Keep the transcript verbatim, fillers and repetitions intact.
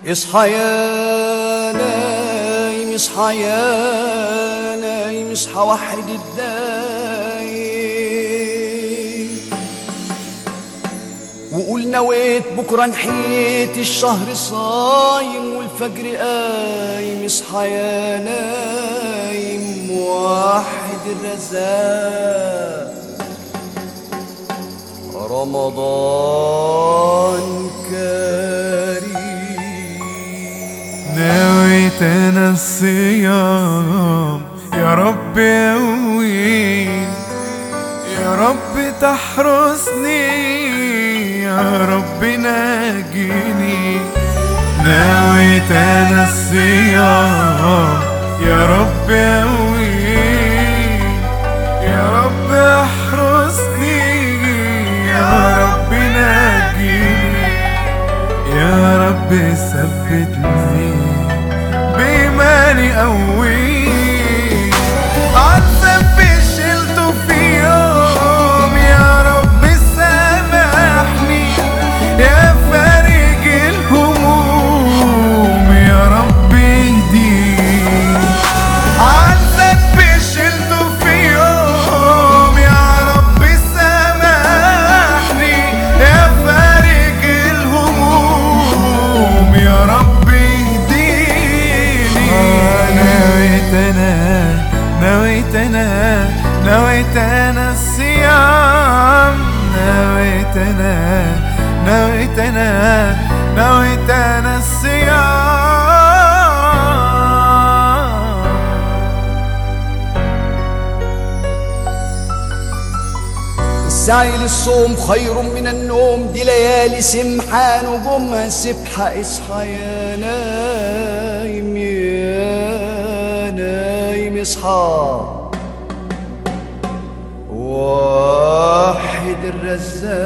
اصحى يا نايم، اصحى يا نايم، اصحى وحد الدايم وقول نويت بكره نحيت الشهر صايم والفجر قايم. اصحى يا نايم وحد الرزاق، رمضان كريم. نويت انا الصيام يا رب قويني، يا رب تحرسني، يا رب ناجيني. نويت انا الصيام يا رب قويني، يا رب احرسني، يا رب ناجيني، يا رب ثبتني بإيماني قوي. عالذنب شلته في يوم يا رب سامحني، يا فارج الهموم يا رب اهديني. عالذنب شلته في يوم يا رب سامحني، يا فارج الهموم يا رب اهديني. نويت انا نويت انا نويت انا الصيام، نويت انا نويت انا نويت انا الصيام. السعي للصوم خير من النوم، دي ليالي سمحة نجومها سبحة. اصحى يا نايم يا نايم، اصحى وحد الرزاق،